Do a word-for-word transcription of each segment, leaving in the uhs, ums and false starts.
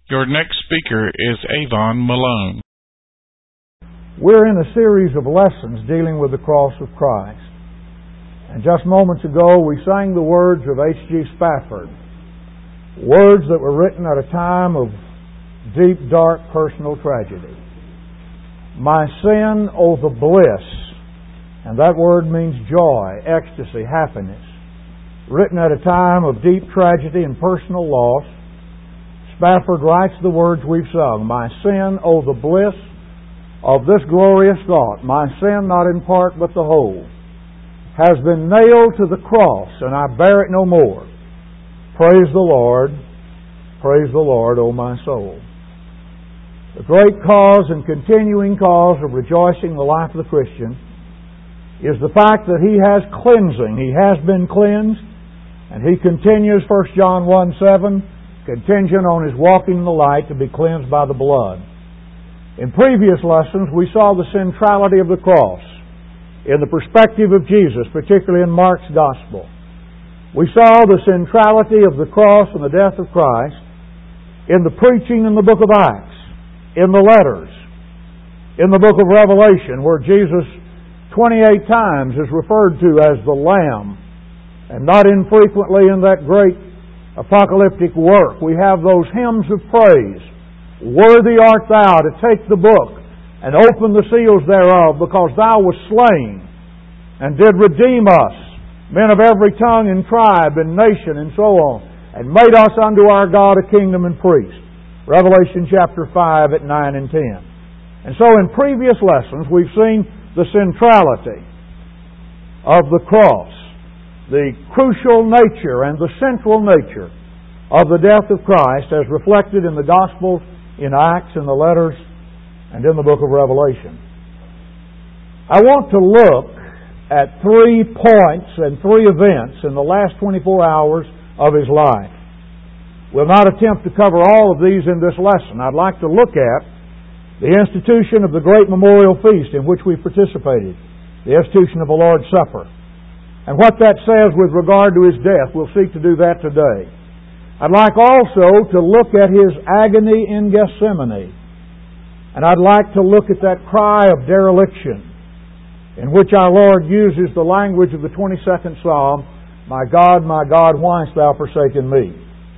Your next speaker is Avon Malone. We're in a series of lessons dealing with the cross of Christ. And just moments ago we sang the words of H G Spafford, words that were written at a time of deep, dark personal tragedy. My sin, oh the bliss, and that word means joy, ecstasy, happiness, written at a time of deep tragedy and personal loss. Spafford writes the words we've sung, my sin, oh the bliss of this glorious thought, my sin not in part but the whole, has been nailed to the cross, and I bear it no more. Praise the Lord, praise the Lord, O my soul. The great cause and continuing cause of rejoicing in the life of the Christian is the fact that he has cleansing. He has been cleansed, and he continues, First John one seven, contingent on his walking in the light to be cleansed by the blood. In previous lessons, we saw the centrality of the cross in the perspective of Jesus, particularly in Mark's Gospel. We saw the centrality of the cross and the death of Christ in the preaching in the book of Acts, in the letters, in the book of Revelation, where Jesus twenty-eight times is referred to as the Lamb, and not infrequently in that great apocalyptic work we have those hymns of praise. Worthy art thou to take the book and open the seals thereof, because thou wast slain and did redeem us, men of every tongue and tribe and nation and so on, and made us unto our God a kingdom and priest. Revelation chapter five at nine and ten. And so in previous lessons we've seen the centrality of the cross, the crucial nature and the central nature of the death of Christ as reflected in the Gospels, in Acts, in the letters, and in the book of Revelation. I want to look at three points and three events in the last twenty-four hours of His life. We'll not attempt to cover all of these in this lesson. I'd like to look at the institution of the great memorial feast in which we participated, the institution of the Lord's Supper, and what that says with regard to His death. We'll seek to do that today. I'd like also to look at His agony in Gethsemane. And I'd like to look at that cry of dereliction in which our Lord uses the language of the twenty-second Psalm, My God, my God, why hast thou forsaken me?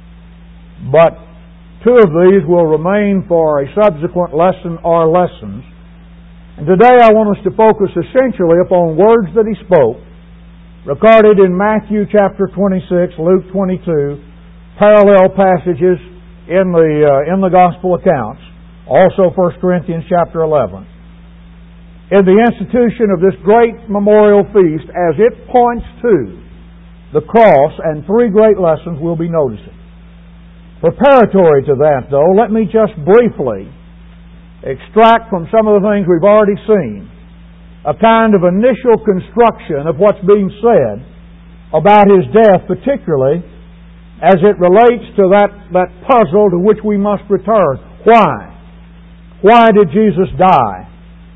But two of these will remain for a subsequent lesson or lessons. And today I want us to focus essentially upon words that He spoke, recorded in Matthew chapter twenty-six, Luke twenty-two, parallel passages in the uh, in the gospel accounts, also First Corinthians chapter eleven. In the institution of this great memorial feast, as it points to the cross and three great lessons we'll be noticing. Preparatory to that, though, let me just briefly extract from some of the things we've already seen a kind of initial construction of what's being said about His death, particularly as it relates to that, that puzzle to which we must return. Why? Why did Jesus die?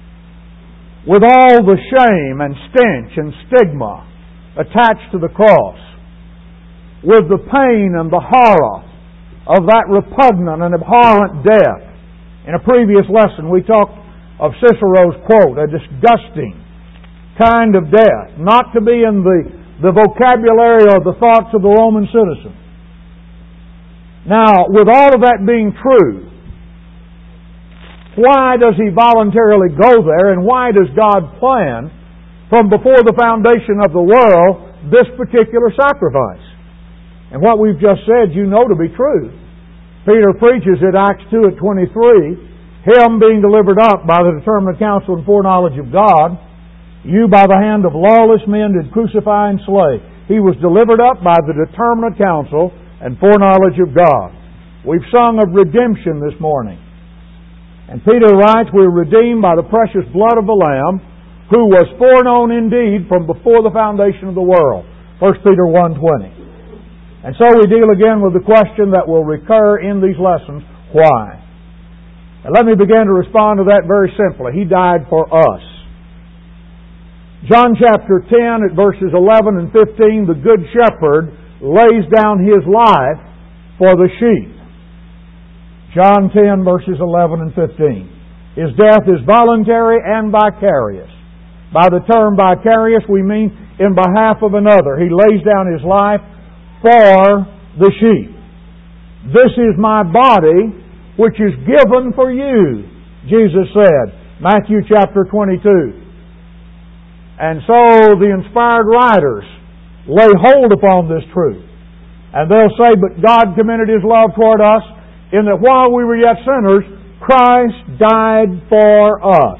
With all the shame and stench and stigma attached to the cross, with the pain and the horror of that repugnant and abhorrent death. In a previous lesson we talked of Cicero's quote, a disgusting kind of death, not to be in the, the vocabulary or the thoughts of the Roman citizen. Now, with all of that being true, why does He voluntarily go there, and why does God plan from before the foundation of the world this particular sacrifice? And what we've just said you know to be true. Peter preaches in Acts two at twenty-three, Him being delivered up by the determinate counsel and foreknowledge of God, you by the hand of lawless men did crucify and slay. He was delivered up by the determinate counsel and foreknowledge of God. We've sung of redemption this morning. And Peter writes, we're redeemed by the precious blood of the Lamb, who was foreknown indeed from before the foundation of the world. First Peter one twenty. And so we deal again with the question that will recur in these lessons, why? And let me begin to respond to that very simply. He died for us. John chapter ten at verses eleven and fifteen, the Good Shepherd lays down His life for the sheep. John ten, verses eleven and fifteen. His death is voluntary and vicarious. By the term vicarious, we mean in behalf of another. He lays down His life for the sheep. This is my body, which is given for you, Jesus said. Matthew chapter twenty-two. And so the inspired writers lay hold upon this truth. And they'll say, but God commended His love toward us in that while we were yet sinners, Christ died for us.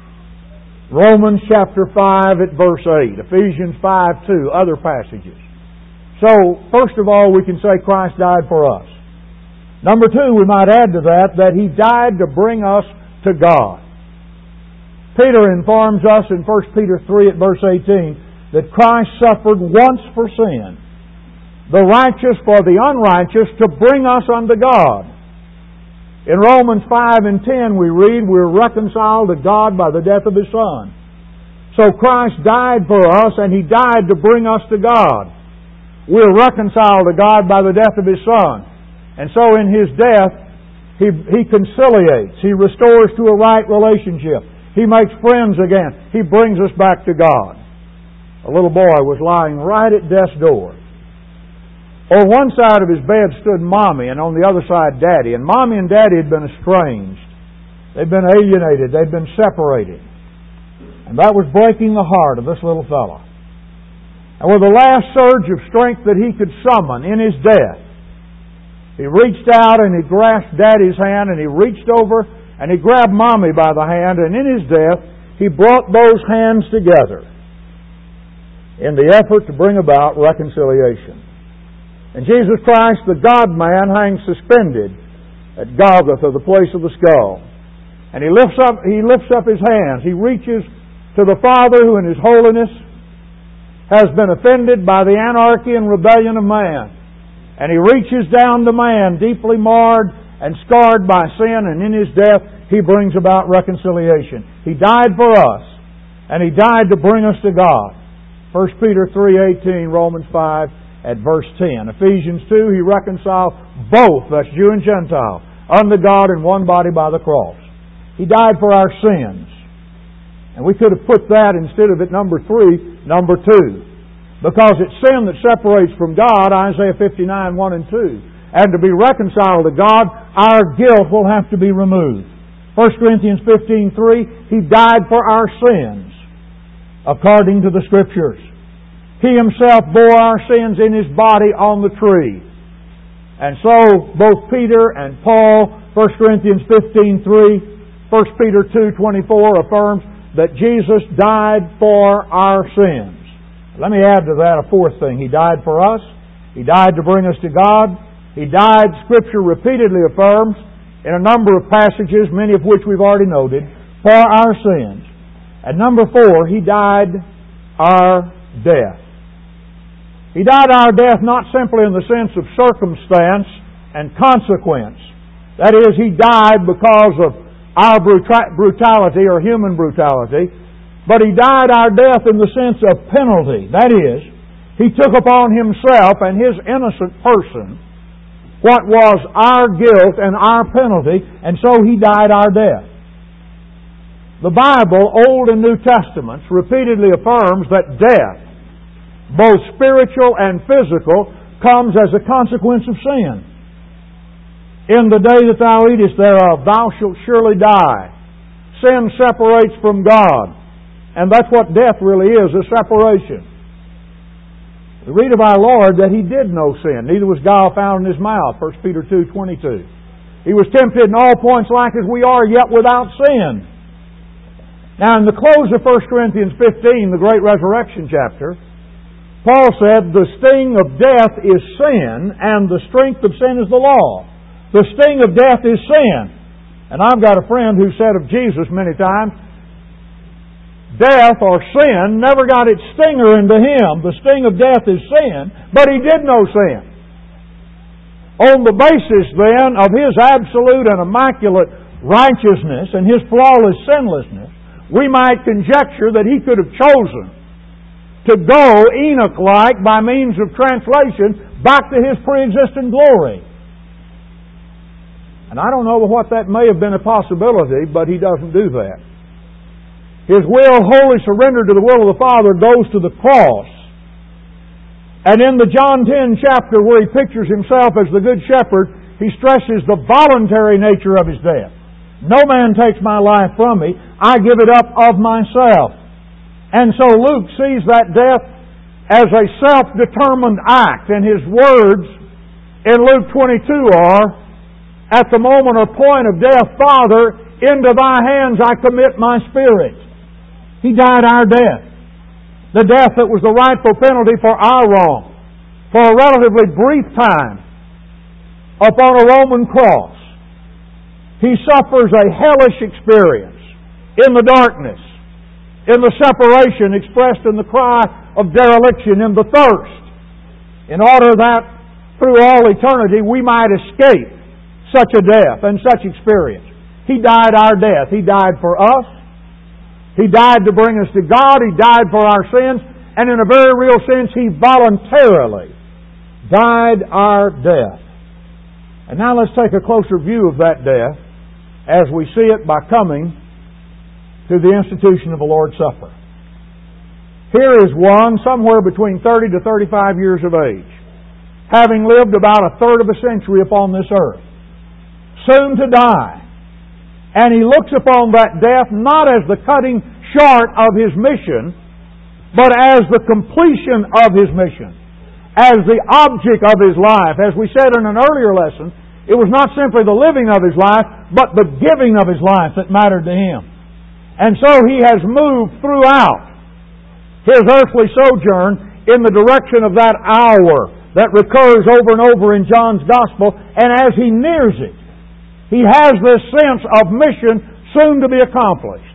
Romans chapter five at verse eight. Ephesians five two. Other passages. So, first of all, we can say Christ died for us. Number two, we might add to that, that He died to bring us to God. Peter informs us in First Peter three at verse eighteen that Christ suffered once for sin, the righteous for the unrighteous, to bring us unto God. In Romans five and ten we read, we're reconciled to God by the death of His Son. So Christ died for us, and He died to bring us to God. We're reconciled to God by the death of His Son. And so in His death, He, he conciliates. He restores to a right relationship. He makes friends again. He brings us back to God. A little boy was lying right at death's door. On one side of his bed stood Mommy, and on the other side Daddy. And Mommy and Daddy had been estranged. They'd been alienated. They'd been separated. And that was breaking the heart of this little fellow. And with the last surge of strength that he could summon in his death, he reached out and he grasped Daddy's hand, and he reached over and he grabbed Mommy by the hand, and in his death he brought those hands together in the effort to bring about reconciliation. And Jesus Christ, the God-man, hangs suspended at Golgotha, the place of the skull. And He lifts up, He lifts up His hands. He reaches to the Father who in His holiness has been offended by the anarchy and rebellion of man. And He reaches down to man, deeply marred and scarred by sin, and in His death He brings about reconciliation. He died for us, and He died to bring us to God. First Peter three eighteen, Romans five at verse ten. Ephesians two, He reconciled both, that's Jew and Gentile, unto God in one body by the cross. He died for our sins. And we could have put that instead of at number three, number two. Because it's sin that separates from God, Isaiah fifty-nine, one and two. And to be reconciled to God, our guilt will have to be removed. First Corinthians fifteen, three, He died for our sins, according to the Scriptures. He Himself bore our sins in His body on the tree. And so, both Peter and Paul, First Corinthians fifteen, three, First Peter two, twenty-four affirms that Jesus died for our sins. Let me add to that a fourth thing. He died for us. He died to bring us to God. He died, Scripture repeatedly affirms, in a number of passages, many of which we've already noted, for our sins. And number four, He died our death. He died our death not simply in the sense of circumstance and consequence. That is, He died because of our brutality or human brutality, but He died our death in the sense of penalty. That is, He took upon Himself and His innocent person what was our guilt and our penalty, and so He died our death. The Bible, Old and New Testaments, repeatedly affirms that death, both spiritual and physical, comes as a consequence of sin. In the day that thou eatest thereof, thou shalt surely die. Sin separates from God. And that's what death really is, a separation. We read of our Lord that He did know sin. Neither was guile found in His mouth, First Peter two, twenty-two. He was tempted in all points like as we are, yet without sin. Now, in the close of First Corinthians fifteen, the great resurrection chapter, Paul said, the sting of death is sin, and the strength of sin is the law. The sting of death is sin. And I've got a friend who said of Jesus many times, death or sin never got its stinger into Him. The sting of death is sin, but He did know sin. On the basis then of His absolute and immaculate righteousness and His flawless sinlessness, we might conjecture that He could have chosen to go Enoch-like by means of translation back to His pre-existent glory. And I don't know what that may have been a possibility, but He doesn't do that. His will, wholly surrendered to the will of the Father, goes to the cross. And in the John ten chapter where He pictures Himself as the Good Shepherd, He stresses the voluntary nature of His death. No man takes my life from me. I give it up of myself. And so Luke sees that death as a self-determined act. And his words in Luke twenty-two are, at the moment or point of death, Father, into Thy hands I commit my spirit. He died our death. The death that was the rightful penalty for our wrong. For a relatively brief time upon a Roman cross. He suffers a hellish experience in the darkness, in the separation expressed in the cry of dereliction, in the thirst, in order that through all eternity we might escape such a death and such experience. He died our death. He died for us. He died to bring us to God. He died for our sins. And in a very real sense, He voluntarily died our death. And now let's take a closer view of that death as we see it by coming to the institution of the Lord's Supper. Here is one somewhere between thirty to thirty-five years of age, having lived about a third of a century upon this earth, soon to die. And he looks upon that death not as the cutting short of his mission, but as the completion of his mission, as the object of his life. As we said in an earlier lesson, it was not simply the living of his life, but the giving of his life that mattered to him. And so he has moved throughout his earthly sojourn in the direction of that hour that recurs over and over in John's Gospel. And as he nears it, he has this sense of mission soon to be accomplished.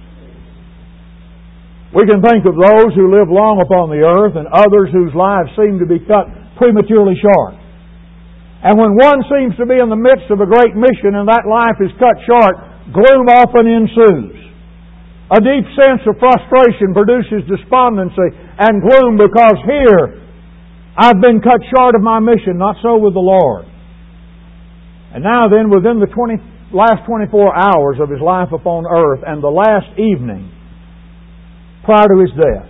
We can think of those who live long upon the earth and others whose lives seem to be cut prematurely short. And when one seems to be in the midst of a great mission and that life is cut short, gloom often ensues. A deep sense of frustration produces despondency and gloom because here I've been cut short of my mission. Not so with the Lord. And now then, within the twenty, last twenty-four hours of his life upon earth and the last evening prior to his death,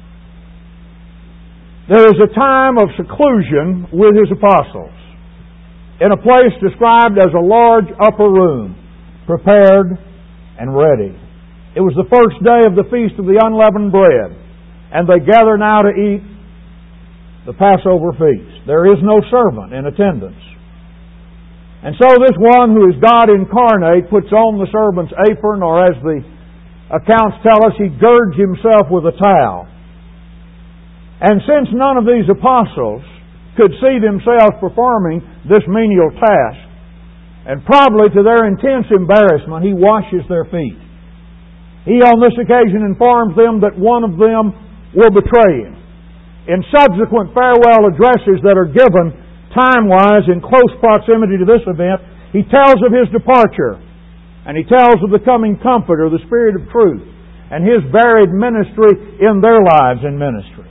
there is a time of seclusion with his apostles in a place described as a large upper room, prepared and ready. It was the first day of the Feast of the Unleavened Bread, and they gather now to eat the Passover feast. There is no servant in attendance. And so this one who is God incarnate puts on the servant's apron, or as the accounts tell us, he girds himself with a towel. And since none of these apostles could see themselves performing this menial task, and probably to their intense embarrassment, he washes their feet. He on this occasion informs them that one of them will betray him. In subsequent farewell addresses that are given time-wise in close proximity to this event, he tells of his departure, and he tells of the coming Comforter, the Spirit of truth, and His varied ministry in their lives in ministry.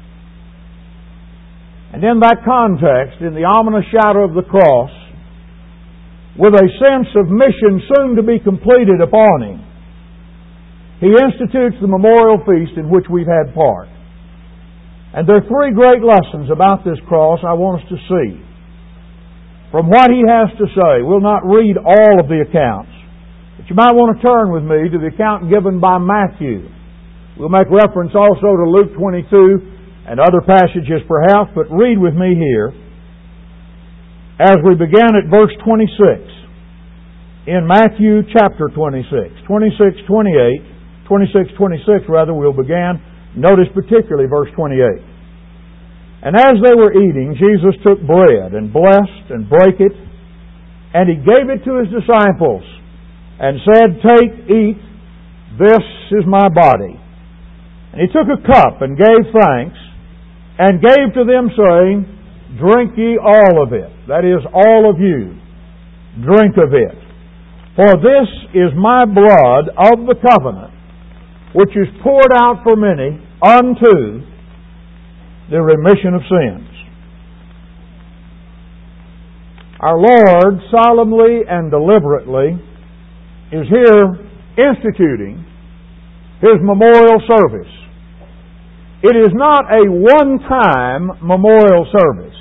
And in that context, in the ominous shadow of the cross, with a sense of mission soon to be completed upon him, he institutes the memorial feast in which we've had part. And there are three great lessons about this cross I want us to see. From what he has to say, we'll not read all of the accounts, but you might want to turn with me to the account given by Matthew. We'll make reference also to Luke twenty-two and other passages perhaps, but read with me here as we begin at verse twenty-six in Matthew chapter twenty-six. twenty-six, twenty-eight, twenty-six, twenty-six rather, we'll begin. Notice particularly verse twenty-eight. And as they were eating, Jesus took bread and blessed and brake it, and He gave it to His disciples and said, Take, eat, this is my body. And He took a cup and gave thanks, and gave to them, saying, Drink ye all of it. That is, all of you. Drink of it. For this is my blood of the covenant, which is poured out for many unto the remission of sins. Our Lord solemnly and deliberately is here instituting His memorial service. It is not a one-time memorial service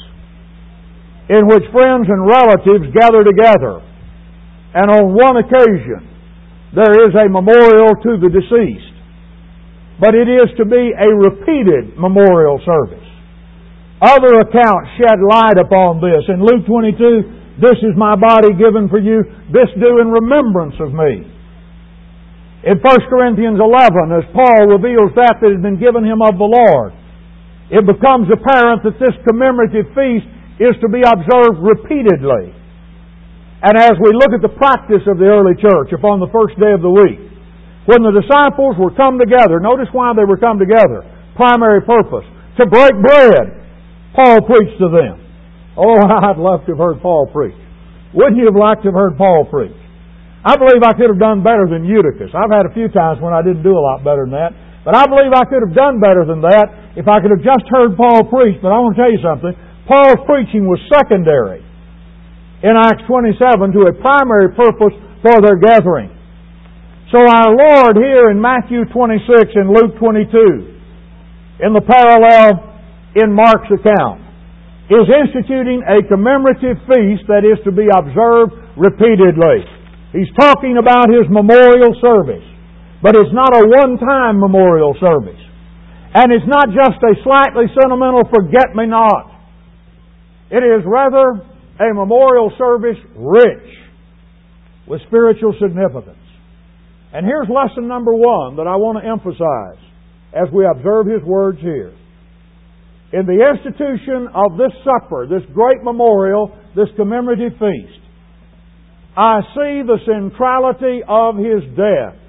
in which friends and relatives gather together and on one occasion there is a memorial to the deceased. But it is to be a repeated memorial service. Other accounts shed light upon this. In Luke twenty-two, this is my body given for you, this do in remembrance of me. In First Corinthians eleven, as Paul reveals that that has been given him of the Lord, it becomes apparent that this commemorative feast is to be observed repeatedly. And as we look at the practice of the early church upon the first day of the week, when the disciples were come together, notice why they were come together. Primary purpose, to break bread. Paul preached to them. Oh, I'd love to have heard Paul preach. Wouldn't you have liked to have heard Paul preach? I believe I could have done better than Eutychus. I've had a few times when I didn't do a lot better than that. But I believe I could have done better than that if I could have just heard Paul preach. But I want to tell you something. Paul's preaching was secondary in Acts twenty-seven to a primary purpose for their gathering. So our Lord here in Matthew twenty-six and Luke twenty-two, in the parallel in Mark's account, is instituting a commemorative feast that is to be observed repeatedly. He's talking about His memorial service, but it's not a one-time memorial service. And it's not just a slightly sentimental forget-me-not. It is rather a memorial service rich with spiritual significance. And here's lesson number one that I want to emphasize as we observe His words here. In the institution of this supper, this great memorial, this commemorative feast, I see the centrality of His death.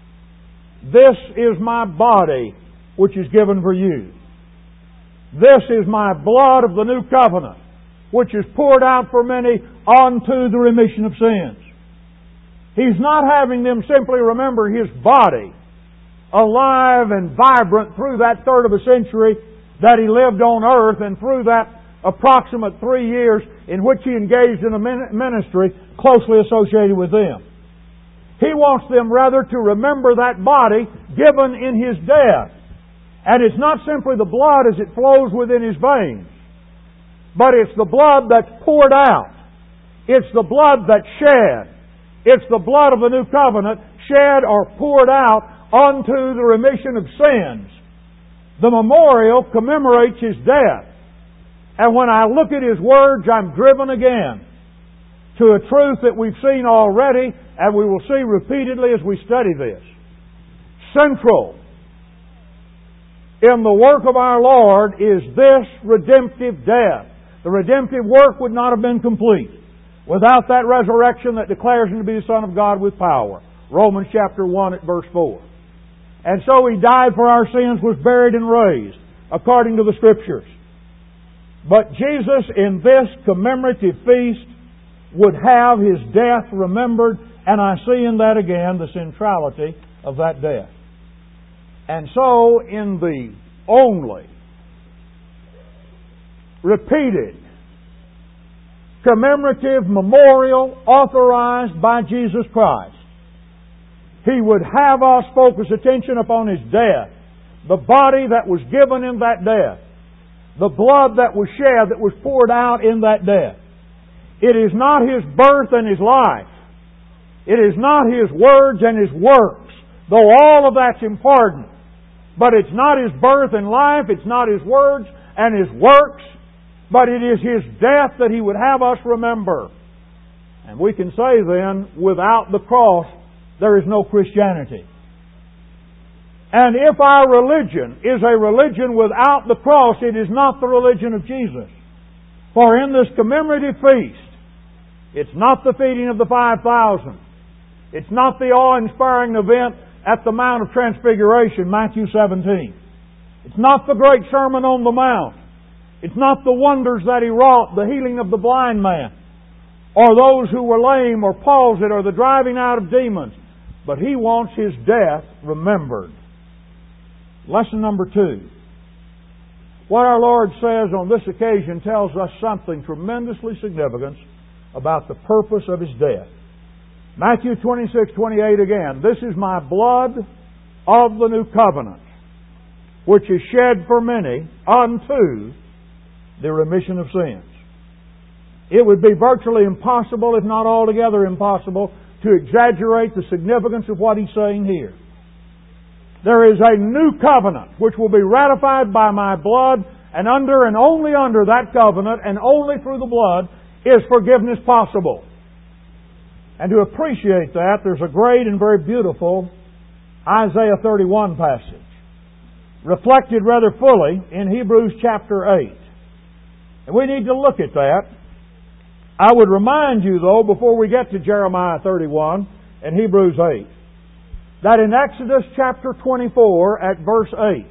This is my body, which is given for you. This is my blood of the new covenant, which is poured out for many unto the remission of sins. He's not having them simply remember His body, alive and vibrant through that third of a century that He lived on earth and through that approximate three years in which He engaged in a ministry closely associated with them. He wants them rather to remember that body given in His death. And it's not simply the blood as it flows within His veins, but it's the blood that's poured out. It's the blood that's shed. It's the blood of the new covenant shed or poured out unto the remission of sins. The memorial commemorates His death. And when I look at His words, I'm driven again to a truth that we've seen already and we will see repeatedly as we study this. Central in the work of our Lord is this redemptive death. The redemptive work would not have been complete without that resurrection that declares Him to be the Son of God with power. Romans chapter one at verse four. And so He died for our sins, was buried and raised, according to the Scriptures. But Jesus, in this commemorative feast, would have His death remembered, and I see in that again the centrality of that death. And so, in the only repeated commemorative memorial authorized by Jesus Christ, He would have us focus attention upon His death, the body that was given in that death, the blood that was shed, that was poured out in that death. It is not His birth and His life. It is not His words and His works, though all of that's important. But it's not His birth and life, it's not His words and His works, but it is His death that He would have us remember. And we can say then, without the cross, there is no Christianity. And if our religion is a religion without the cross, it is not the religion of Jesus. For in this commemorative feast, it's not the feeding of the five thousand. It's not the awe-inspiring event at the Mount of Transfiguration, Matthew seventeen. It's not the great Sermon on the Mount. It's not the wonders that He wrought, the healing of the blind man, or those who were lame or palsied, or the driving out of demons. But He wants His death remembered. Lesson number two. What our Lord says on this occasion tells us something tremendously significant about the purpose of His death. Matthew twenty-six twenty-eight again. This is my blood of the new covenant, which is shed for many unto the remission of sins. It would be virtually impossible, if not altogether impossible, to exaggerate the significance of what He's saying here. There is a new covenant which will be ratified by my blood, and under and only under that covenant and only through the blood is forgiveness possible. And to appreciate that, there's a great and very beautiful Isaiah thirty-one passage, reflected rather fully in Hebrews chapter eight. And we need to look at that. I would remind you, though, before we get to Jeremiah thirty-one and Hebrews eight, that in Exodus chapter twenty-four at verse eight,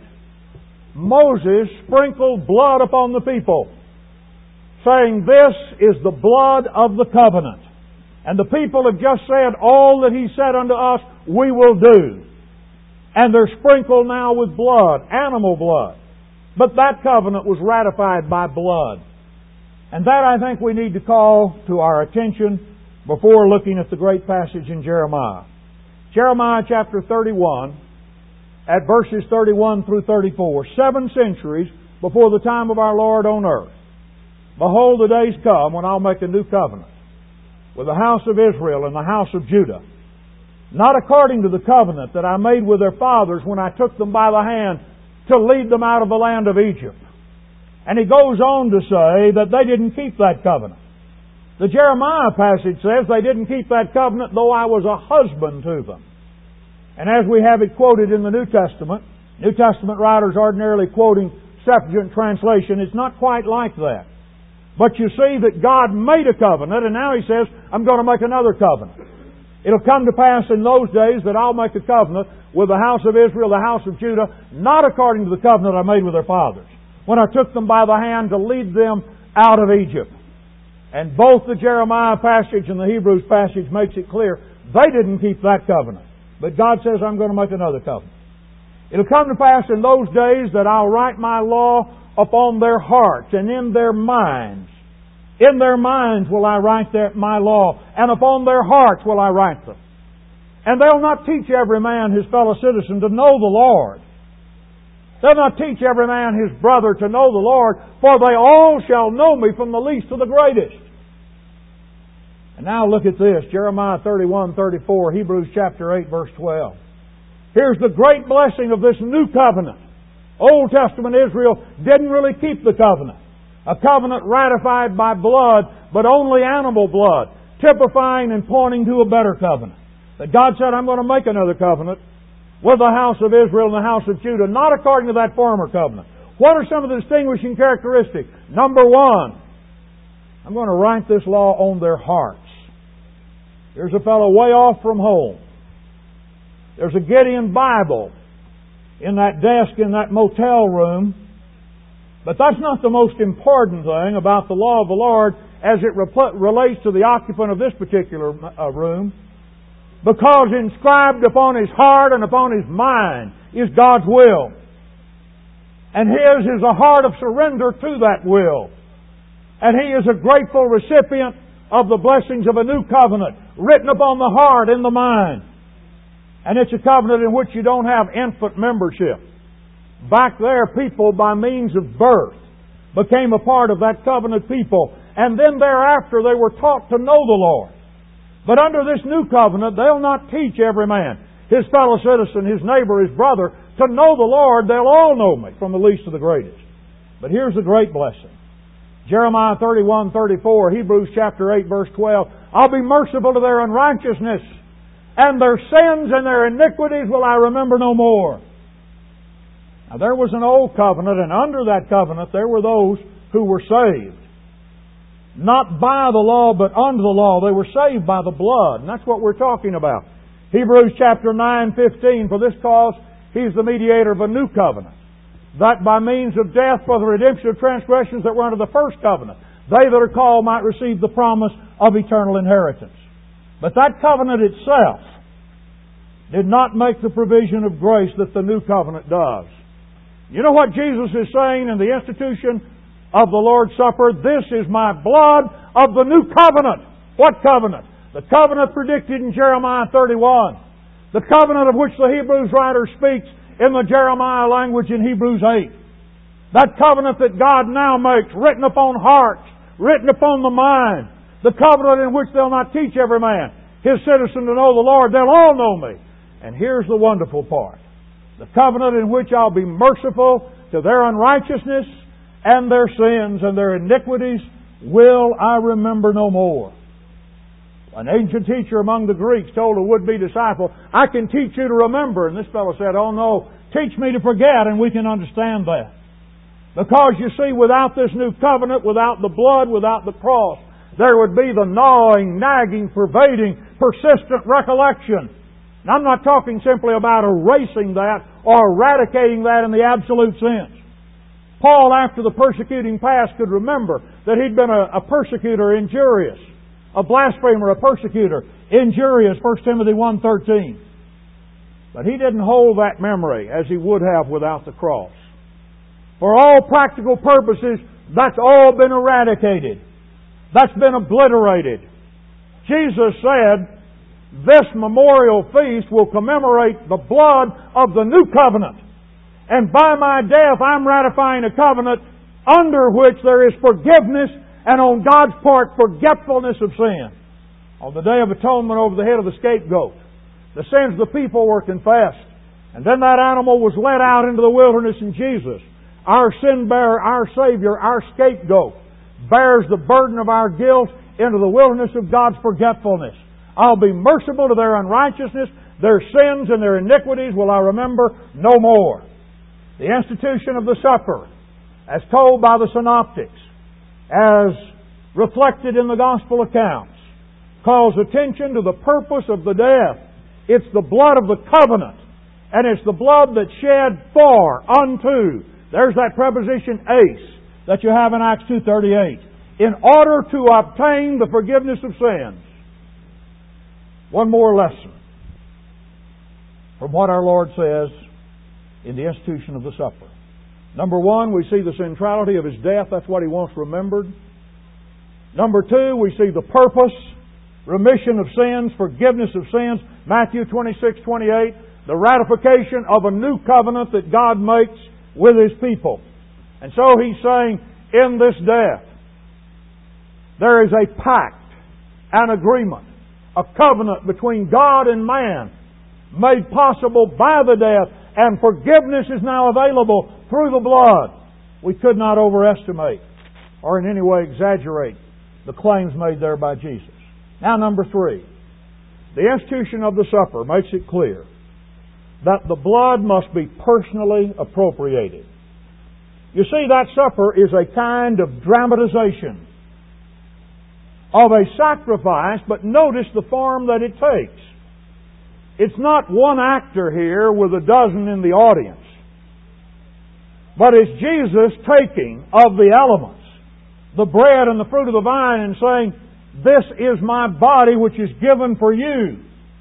Moses sprinkled blood upon the people, saying, "This is the blood of the covenant." And the people have just said, "All that He said unto us, we will do." And they're sprinkled now with blood, animal blood. But that covenant was ratified by blood. And that, I think, we need to call to our attention before looking at the great passage in Jeremiah. Jeremiah chapter thirty-one, at verses thirty-one through thirty-four, seven centuries before the time of our Lord on earth. "Behold, the days come when I'll make a new covenant with the house of Israel and the house of Judah, not according to the covenant that I made with their fathers when I took them by the hand to lead them out of the land of Egypt." And he goes on to say that they didn't keep that covenant. The Jeremiah passage says they didn't keep that covenant, though I was a husband to them. And as we have it quoted in the New Testament, New Testament writers ordinarily quoting Septuagint translation, it's not quite like that. But you see that God made a covenant, and now He says, "I'm going to make another covenant." It'll come to pass in those days that I'll make a covenant with the house of Israel, the house of Judah, not according to the covenant I made with their fathers, when I took them by the hand to lead them out of Egypt. And both the Jeremiah passage and the Hebrews passage makes it clear they didn't keep that covenant. But God says, "I'm going to make another covenant." It'll come to pass in those days that I'll write my law upon their hearts and in their minds. In their minds will I write their, my law, and upon their hearts will I write them. And they'll not teach every man his fellow citizen to know the Lord. They'll not teach every man his brother to know the Lord, for they all shall know me from the least to the greatest. And now look at this, Jeremiah thirty-one thirty-four, Hebrews chapter eight, verse twelve. Here's the great blessing of this new covenant. Old Testament Israel didn't really keep the covenant. A covenant ratified by blood, but only animal blood, typifying and pointing to a better covenant. That God said, "I'm going to make another covenant with the house of Israel and the house of Judah, not according to that former covenant." What are some of the distinguishing characteristics? Number one, I'm going to write this law on their hearts. There's a fellow way off from home. There's a Gideon Bible in that desk in that motel room. But that's not the most important thing about the law of the Lord as it relates to the occupant of this particular room. Because inscribed upon his heart and upon his mind is God's will. And his is a heart of surrender to that will. And he is a grateful recipient of the blessings of a new covenant written upon the heart and the mind. And it's a covenant in which you don't have infant membership. Back there, people by means of birth became a part of that covenant people. And then thereafter they were taught to know the Lord. But under this new covenant, they'll not teach every man, his fellow citizen, his neighbor, his brother, to know the Lord. They'll all know me, from the least to the greatest. But here's the great blessing. Jeremiah thirty-one thirty-four, Hebrews chapter eight, verse twelve. I'll be merciful to their unrighteousness, and their sins and their iniquities will I remember no more. Now there was an old covenant, and under that covenant there were those who were saved. Not by the law, but under the law. They were saved by the blood. And that's what we're talking about. Hebrews chapter nine fifteen, for this cause He's the mediator of a new covenant, that by means of death for the redemption of transgressions that were under the first covenant, they that are called might receive the promise of eternal inheritance. But that covenant itself did not make the provision of grace that the new covenant does. You know what Jesus is saying in the institution of the Lord's Supper? This is my blood of the new covenant, What covenant? The covenant predicted in Jeremiah thirty-one. The covenant of which the Hebrews writer speaks in the Jeremiah language in Hebrews eight. That covenant that God now makes, written upon hearts, written upon the mind. The covenant in which they'll not teach every man, his citizen, to know the Lord. They'll all know me. And here's the wonderful part. The covenant in which I'll be merciful to their unrighteousness and their sins and their iniquities will I remember no more. An ancient teacher among the Greeks told a would-be disciple, I can teach you to remember. And this fellow said, oh no, teach me to forget, and we can understand that. Because you see, without this new covenant, without the blood, without the cross, there would be the gnawing, nagging, pervading, persistent recollection. And I'm not talking simply about erasing that or eradicating that in the absolute sense. Paul, after the persecuting past, could remember that he'd been a, a persecutor, injurious, a blasphemer, a persecutor, injurious, First Timothy one thirteen. But he didn't hold that memory as he would have without the cross. For all practical purposes, that's all been eradicated. That's been obliterated. Jesus said, this memorial feast will commemorate the blood of the new covenant. And by my death, I'm ratifying a covenant under which there is forgiveness and on God's part, forgetfulness of sin. On the Day of Atonement over the head of the scapegoat, the sins of the people were confessed. And then that animal was led out into the wilderness, and Jesus, our sin bearer, our Savior, our scapegoat, bears the burden of our guilt into the wilderness of God's forgetfulness. I'll be merciful to their unrighteousness, their sins and their iniquities will I remember no more. The institution of the supper, as told by the synoptics, as reflected in the gospel accounts, calls attention to the purpose of the death. It's the blood of the covenant, and it's the blood that's shed for, unto. There's that preposition ace that you have in Acts two thirty-eight. In order to obtain the forgiveness of sins. One more lesson from what our Lord says in the institution of the supper. Number one, we see the centrality of His death. That's what He wants remembered. Number two, we see the purpose, remission of sins, forgiveness of sins. Matthew twenty-six twenty-eight, the ratification of a new covenant that God makes with His people. And so He's saying, in this death, there is a pact, an agreement, a covenant between God and man made possible by the death, and forgiveness is now available through the blood. We could not overestimate or in any way exaggerate the claims made there by Jesus. Now, number three, the institution of the supper makes it clear that the blood must be personally appropriated. You see, that supper is a kind of dramatization of a sacrifice, but notice the form that it takes. It's not one actor here with a dozen in the audience, but it's Jesus taking of the elements, the bread and the fruit of the vine, and saying, this is my body which is given for you.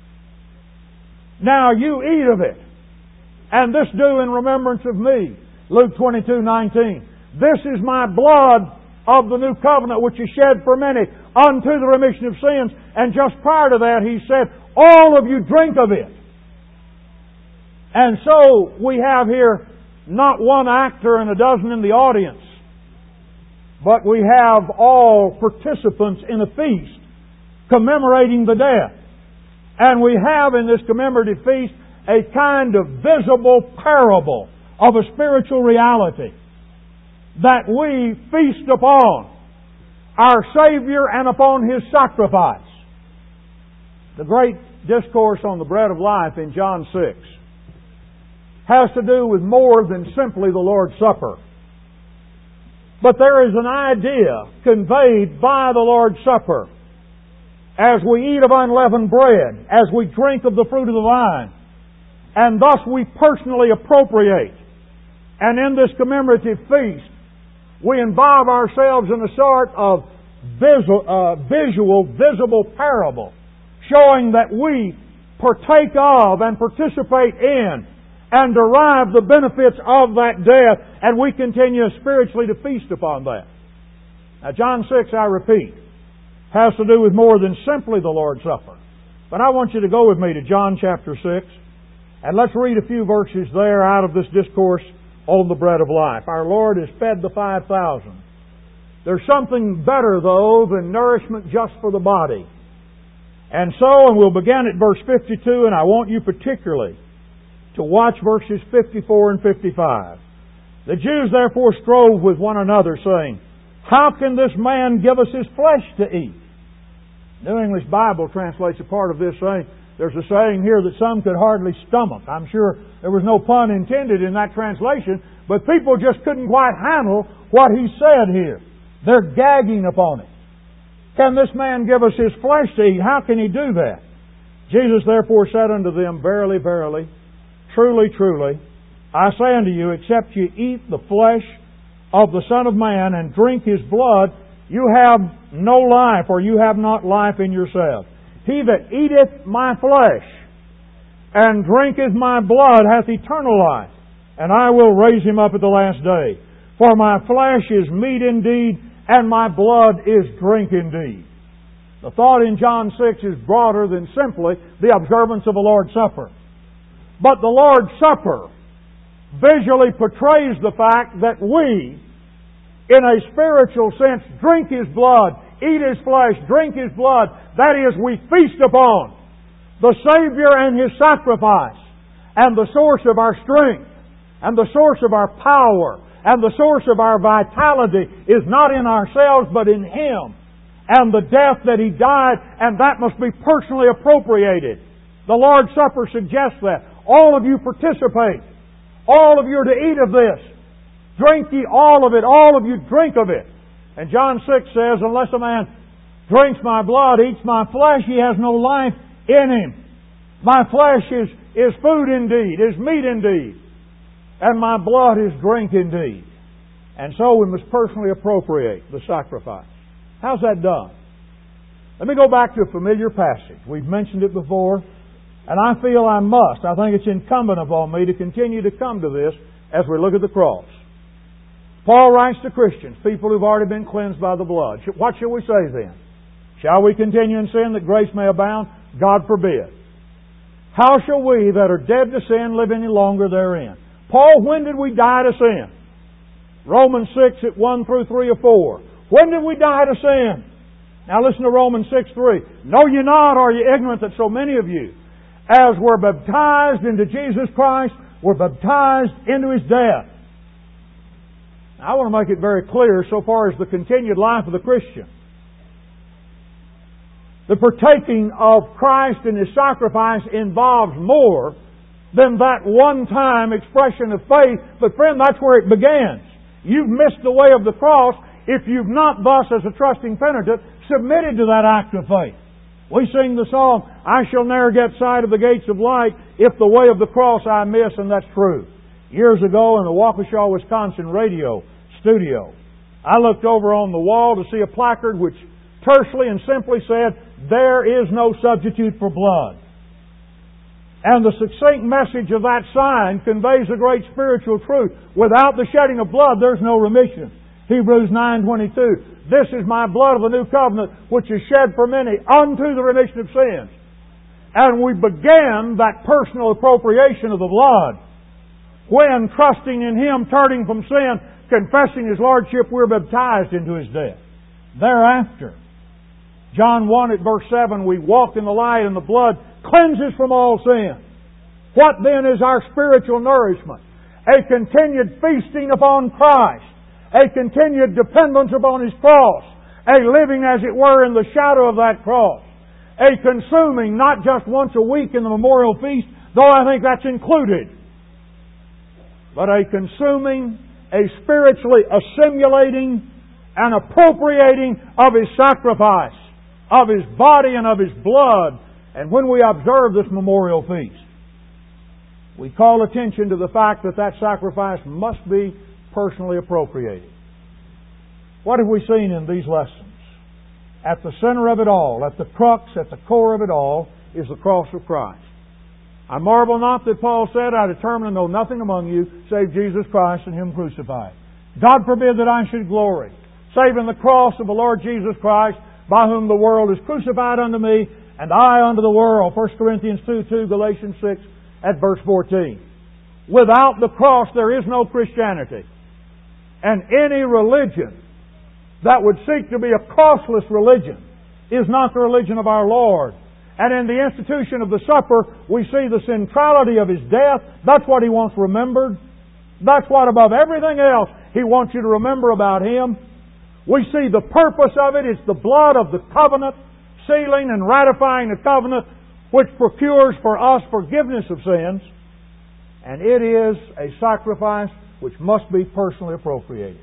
Now you eat of it, and this do in remembrance of me. Luke twenty-two nineteen. This is my blood of the new covenant which is shed for many unto the remission of sins. And just prior to that He said, all of you drink of it. And so we have here not one actor and a dozen in the audience, but we have all participants in a feast commemorating the death. And we have in this commemorative feast a kind of visible parable of a spiritual reality that we feast upon our Savior and upon His sacrifice. The great discourse on the bread of life in John six has to do with more than simply the Lord's Supper. But there is an idea conveyed by the Lord's Supper as we eat of unleavened bread, as we drink of the fruit of the vine, and thus we personally appropriate. And in this commemorative feast, we involve ourselves in a sort of visual, uh, visual, visible parable, showing that we partake of and participate in and derive the benefits of that death, and we continue spiritually to feast upon that. Now, John six, I repeat, has to do with more than simply the Lord's Supper. But I want you to go with me to John chapter six, and let's read a few verses there out of this discourse on the bread of life. Our Lord has fed the five thousand. There's something better, though, than nourishment just for the body. And so, and we'll begin at verse fifty-two, and I want you particularly to watch verses fifty-four and fifty-five. The Jews therefore strove with one another, saying, "How can this man give us his flesh to eat?" New English Bible translates a part of this saying, there's a saying here that some could hardly stomach. I'm sure there was no pun intended in that translation, but people just couldn't quite handle what he said here. They're gagging upon it. Can this man give us his flesh to eat? How can he do that? Jesus therefore said unto them, Verily, verily, truly, truly, I say unto you, except you eat the flesh of the Son of Man and drink His blood, you have no life, or you have not life in yourself. He that eateth my flesh and drinketh my blood hath eternal life, and I will raise him up at the last day. For my flesh is meat indeed, and my blood is drink indeed. The thought in John six is broader than simply the observance of a Lord's Supper. But the Lord's Supper visually portrays the fact that we, in a spiritual sense, drink His blood, eat His flesh, drink His blood. That is, we feast upon the Savior and His sacrifice, and the source of our strength, and the source of our power, and the source of our vitality is not in ourselves, but in Him, and the death that He died, and that must be personally appropriated. The Lord's Supper suggests that. All of you participate. All of you are to eat of this. Drink ye all of it. All of you drink of it. And John six says, unless a man drinks my blood, eats my flesh, he has no life in him. My flesh is, is food indeed, is meat indeed, and my blood is drink indeed. And so we must personally appropriate the sacrifice. How's that done? Let me go back to a familiar passage. We've mentioned it before, and I feel I must. I think it's incumbent upon me to continue to come to this as we look at the cross. Paul writes to Christians, people who've already been cleansed by the blood. What shall we say then? Shall we continue in sin that grace may abound? God forbid. How shall we that are dead to sin live any longer therein? Paul, when did we die to sin? Romans six at one through three or four. When did we die to sin? Now listen to Romans six three. Know ye not, are ye ignorant, that so many of you, as were baptized into Jesus Christ, were baptized into His death? Now, I want to make it very clear so far as the continued life of the Christian. The partaking of Christ and His sacrifice involves more than that one-time expression of faith. But friend, that's where it begins. You've missed the way of the cross if you've not thus, as a trusting penitent, submitted to that act of faith. We sing the song, I shall ne'er get sight of the gates of light if the way of the cross I miss, and that's true. Years ago in the Waukesha, Wisconsin radio studio, I looked over on the wall to see a placard which tersely and simply said, there is no substitute for blood. And the succinct message of that sign conveys a great spiritual truth. Without the shedding of blood, there's no remission. Hebrews nine twenty-two. This is my blood of the new covenant, which is shed for many unto the remission of sins. And we began that personal appropriation of the blood when, trusting in Him, turning from sin, confessing His Lordship, we're baptized into His death. Thereafter, John one at verse seven, we walk in the light and the blood cleanses from all sin. What then is our spiritual nourishment? A continued feasting upon Christ. A continued dependence upon His cross. A living, as it were, in the shadow of that cross. A consuming, not just once a week in the memorial feast, though I think that's included, but a consuming, a spiritually assimilating and appropriating of His sacrifice, of His body and of His blood. And when we observe this memorial feast, we call attention to the fact that that sacrifice must be personally appropriated. What have we seen in these lessons? At the center of it all, at the crux, at the core of it all, is the cross of Christ. I marvel not that Paul said, I determine to know nothing among you save Jesus Christ and Him crucified. God forbid that I should glory, save in the cross of the Lord Jesus Christ, by whom the world is crucified unto me, and I unto the world. First Corinthians two two, Galatians six at verse fourteen. Without the cross there is no Christianity. And any religion that would seek to be a crossless religion is not the religion of our Lord. And in the institution of the supper, we see the centrality of His death. That's what He wants remembered. That's what above everything else He wants you to remember about Him. We see the purpose of it is the blood of the covenant, sealing and ratifying the covenant, which procures for us forgiveness of sins. And it is a sacrifice which must be personally appropriated.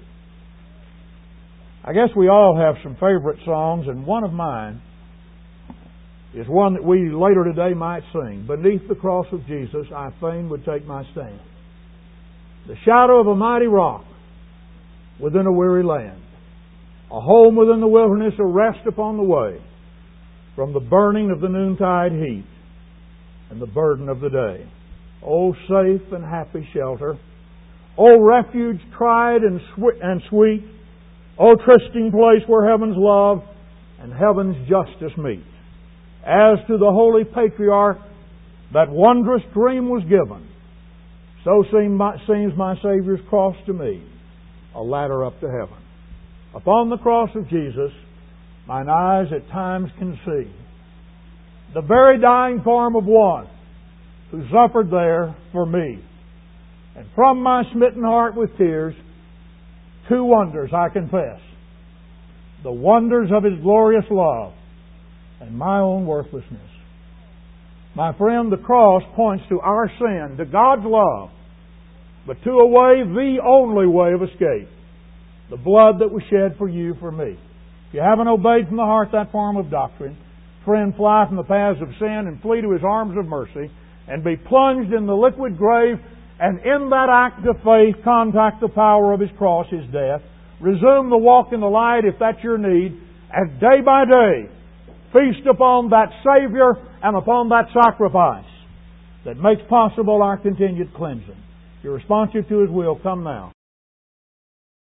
I guess we all have some favorite songs, and one of mine is one that we later today might sing. Beneath the cross of Jesus, I fain would take my stand. The shadow of a mighty rock within a weary land. A home within the wilderness, a rest upon the way from the burning of the noontide heat and the burden of the day. O safe and happy shelter. O refuge tried and sweet. O trysting place where heaven's love and heaven's justice meet. As to the holy patriarch that wondrous dream was given, so seems my Savior's cross to me, a ladder up to heaven. Upon the cross of Jesus, mine eyes at times can see the very dying form of one who suffered there for me. And from my smitten heart with tears, two wonders I confess. The wonders of His glorious love and my own worthlessness. My friend, the cross points to our sin, to God's love, but to a way, the only way of escape. The blood that was shed for you, for me. If you haven't obeyed from the heart that form of doctrine, friend, fly from the paths of sin and flee to His arms of mercy and be plunged in the liquid grave, and in that act of faith contact the power of His cross, His death. Resume the walk in the light if that's your need, and day by day feast upon that Savior and upon that sacrifice that makes possible our continued cleansing. If you're responsive to His will, come now.